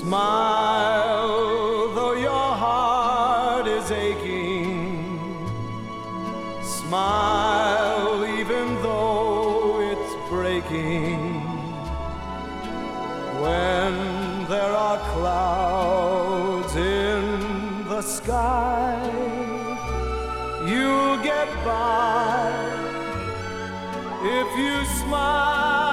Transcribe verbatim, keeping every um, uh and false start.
Smile, though your heart is aching. Smile, even though it's breaking. When there are clouds in the sky, you'll get by if you smile.